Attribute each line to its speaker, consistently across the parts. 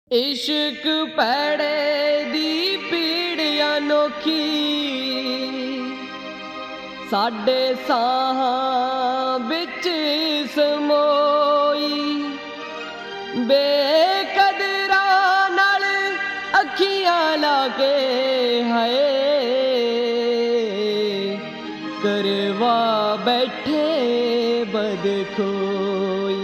Speaker 1: इश्क पैड़े दी पीड़ अनोखी साडे साहां बिच समोई बेकदरा नाल अखियां लाके हाय करवा बैठे बदखोई।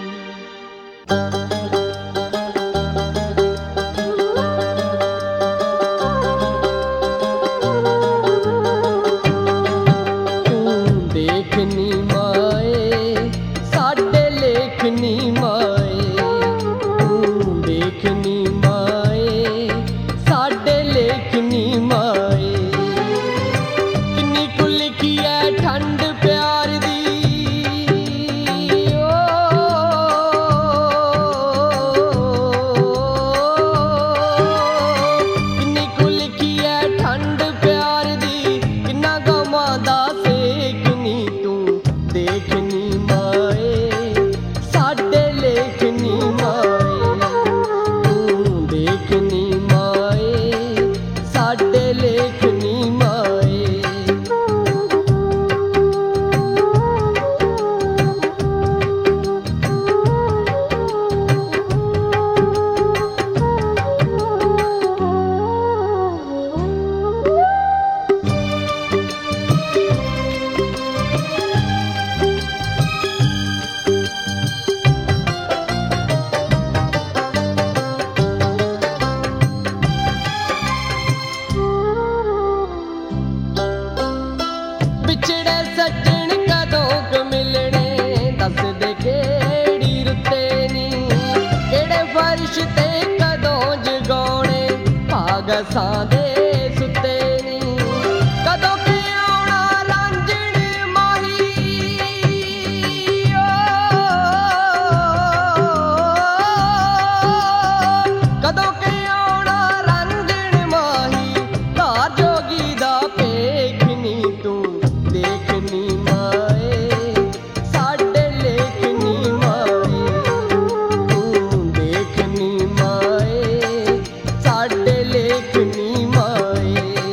Speaker 1: देखनी माए साडे लेखनी माए तू देखनी माए साडे लेखनी माए किन्नी कुल की है ठंड प्यार दी ओ किन्नी कुल की है ठंड प्यार दी किन्ना गमा दा देखनी माए साडे लेखनी माए तू देखनी माए साडे लेखनी माए। बिछड़े सज्जन कदों क मिलने दस दे केड़ी रुते नी केड़े फर्श ते कदों जगाने भाग असां दे सुते नी कदों के आउणा लांजण माही कदों के आउणा लांजण माही घर जोगी दा पेखनी तू देखनी माए साडे लेखनी माए तू देखनी माए साडे लेखनी माए।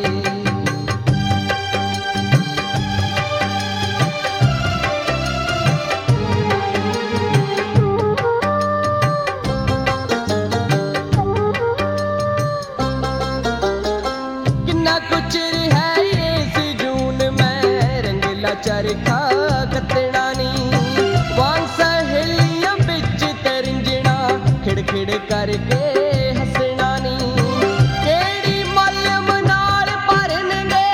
Speaker 1: किन्ना कुछ है इस जून में रंगला चरखा कतना नी वांग सहेलियां बिच तरंजना खिड़खिड़ करके हसना नी केड़ी मलम नाल भरनगे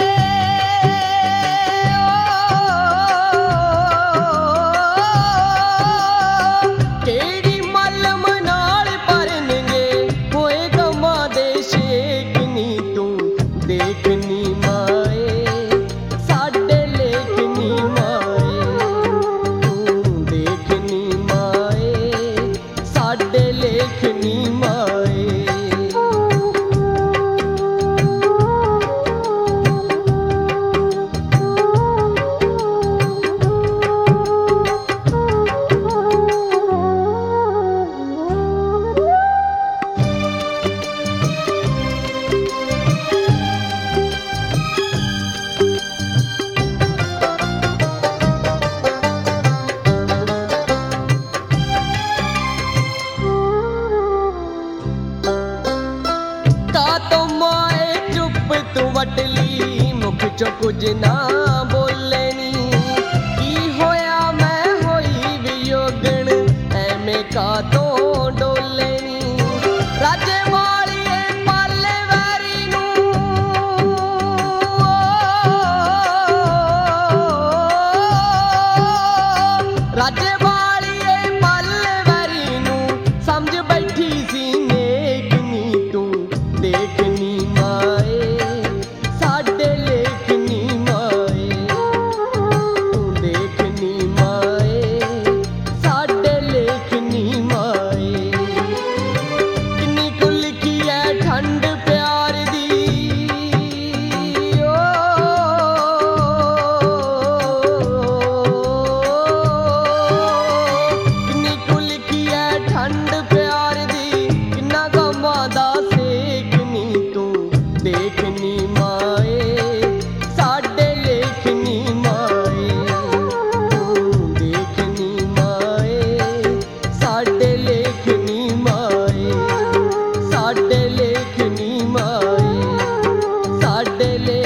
Speaker 1: केड़ी मलम नाल भरनगे होए गमा दे शेकनी तू देखनी माए साडे लेखनी माए तू देखनी माए साडे लेखनी माए। तू वटली मुख चो कुछ ना बोले नी की होया मैं होई वियोगण ऐमें का तो डोले नी राजे वालिए पाले वैरी नू राजे वालिए पाले वैरी नू समझ बैठी सी नेकनी तू देखनी माए साडे लेखनी माए देले